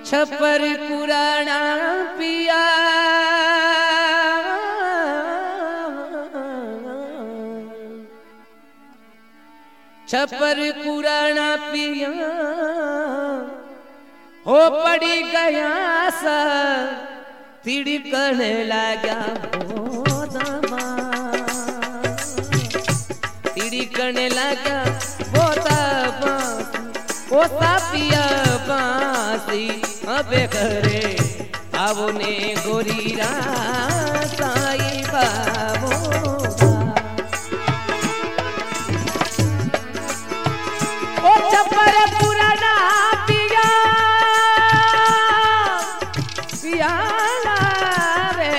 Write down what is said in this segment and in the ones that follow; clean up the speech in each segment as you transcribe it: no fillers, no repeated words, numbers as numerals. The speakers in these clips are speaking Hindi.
छपर पुराना पिया छपर पुराना पिया हो पड़ी गया सा तिड़कन लगा तिड़कन लगा ओ सापिया बांसी अबे करे आवो ने गोरीरा साई बाबो ओ छपर पुराना पिया पिया रे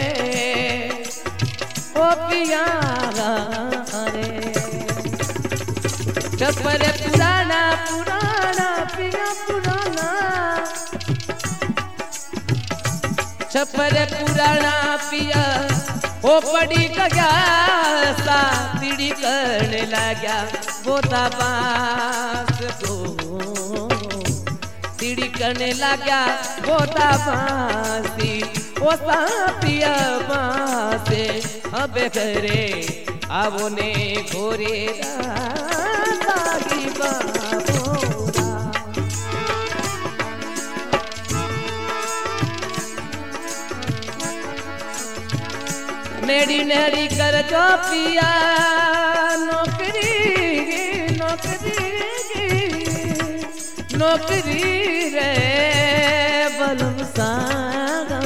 ओ पिया रे छपर पुराना पुराना पिया पुराना छपर पुराना पिया हो पड़ी गया सा तिड़कन लगा बोता बांस को तिड़कन लगा बोता बांसी ओ सापिया बांसे अब करे आवो ने घोरे लागी बाबोरा नेड़ी नेड़ी कर जो पिया नौकरी नौकरी नौकरी रे बलम सारा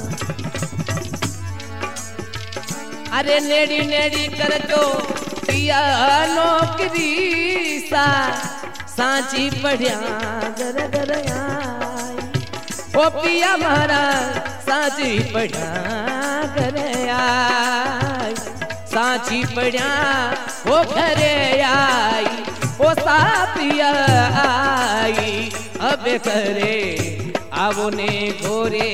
अरे नेड़ी नेड़ी कर जो पिया नौकरी सा सांची पढ़िया गर गर आई ओ पिया मारा सांची पढ़िया गर आई सांची पढ़िया ओ घरे आई ओ सापिया आई अब करे आवो ने घोरे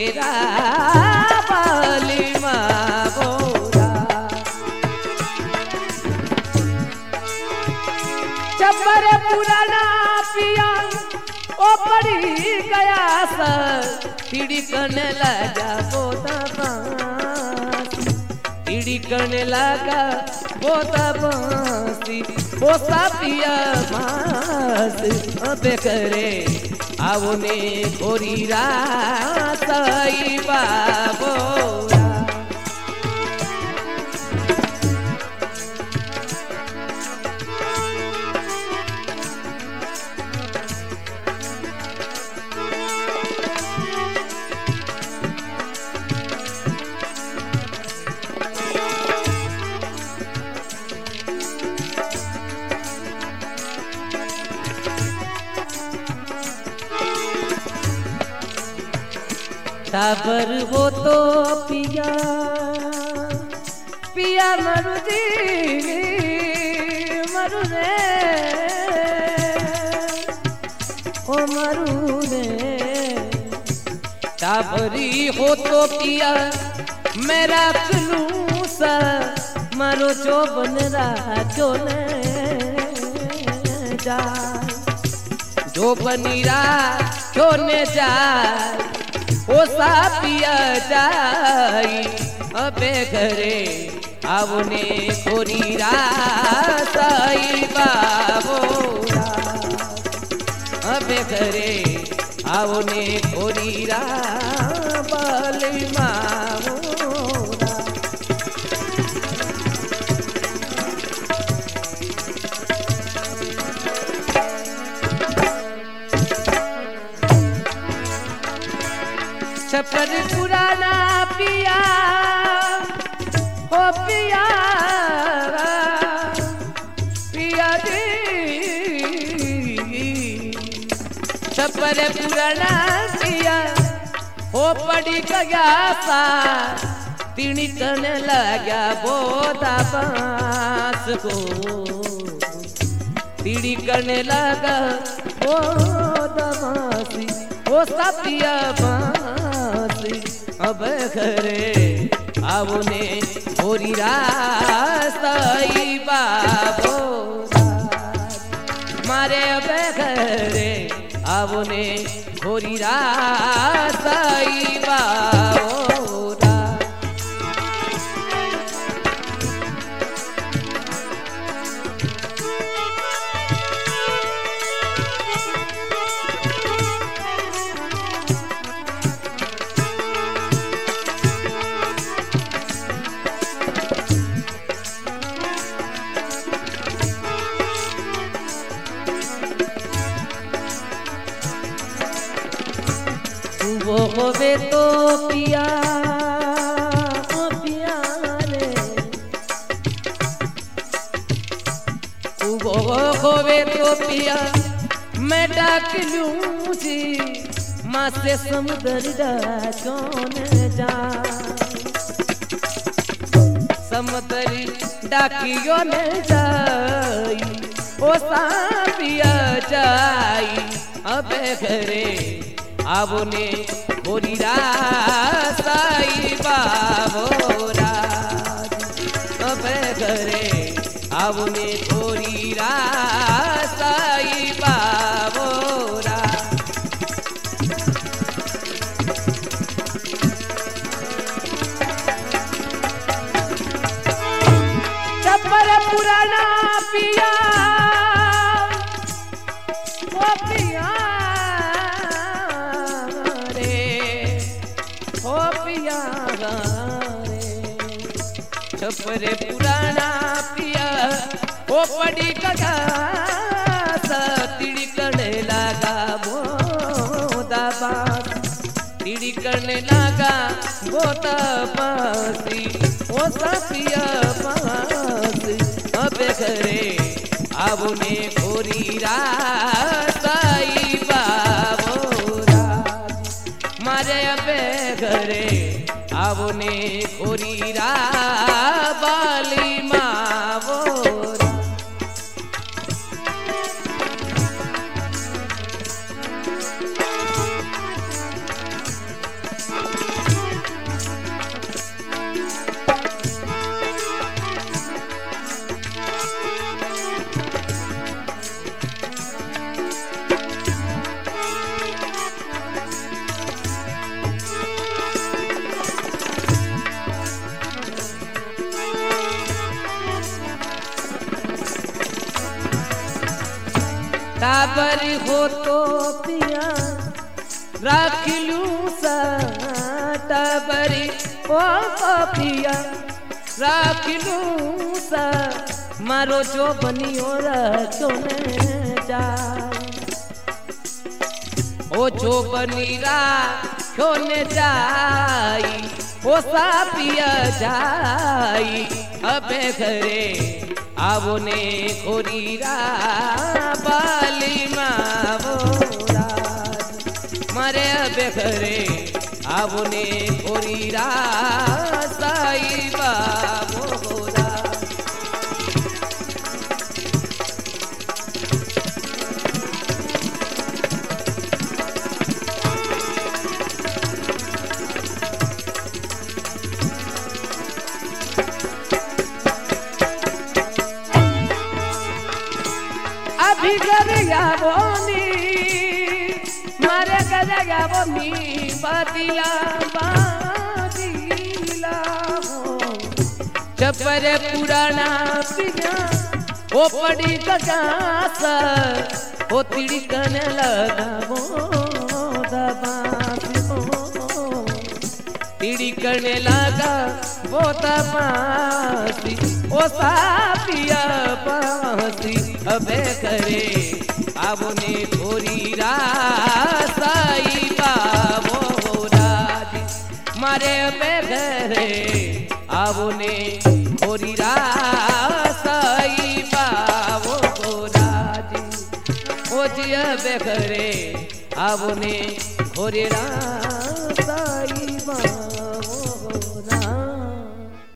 बाली माँ छपर पुराना पिया ओ पड़ी गया सर तिड़कन लगा बोता बांसी तिड़कन लगा बोता बांसी ओ सापिया बांस अबे करे आवो ने गोरी रासाई बाबोरा टाबर वो तो पिया पिया मरु रे ओ मरु रे टाबरी हो तो पिया मेरा कलू सा मरो जो बन रहा जो ने जा जो बनीरा जो ने जाए ओ सापिया जाई अबे घरे आवो ने गोरी रासाई बाबोरा अबे घरे आवो ने गोरी बाली मामोरा छपर पुराना पिया हो पिया पिया दी छपर पुराना पिया हो पड़ी गया सा तिड़कन लगा बोता बांस को तिड़कन लगा बोता बांसी ओ सापिया अब घरे आवो ने गोरी रासाई बाबो मारे अब घरे आवने घोरी रासाई बावोरा वो होवे तो पिया पिया रे वो होवे तो पिया मैं डाक लूं जी माँ से समुद्र डाकों जा समुद्र डाकियों ने जाई ओ सापिया जाई अबे घरे आवने घोरी रासाई बावोरा अबे घरे आवने घोरी रासाई बावोरा चप्पल पुराना पिया ओ पिया छपरे पुराना पिया ओ पड़ी कगा तिड़ी करने लगा बोदा बास तिड़ी करने लगा बोदा बासी ओ सापिया बास अबे घरे आवने घोरी रासाई बावोरा मारे अबे घरे आवने घोरी बाली मावोरा टाबरी हो तो पिया राख लूं सा टाबरी हो तो पिया राख लूं सा मारो जो बनियो रखने जा ओ जो बनी राखने जाई ओ सापिया जाई अबे घरे आवने घोरी बाली मावोरा मारे अबे घरे आवने घोरी रासाई बावोरा अभी गरयावोनी मारे गरयावोनी बादिला बादिला हो चपरे पुराना पिया ओ पड़ी कगास ओ तिड़ी कने लगा वो दबासी हो तिड़ी कने लगा वो दबासी ओ सापिया बासी अबे घरे आवने घोरी रासाई बावोरा मारे अबे घरे आवने घोरी रासाई बावोरा ओ जी अबे घरे आवने घोरी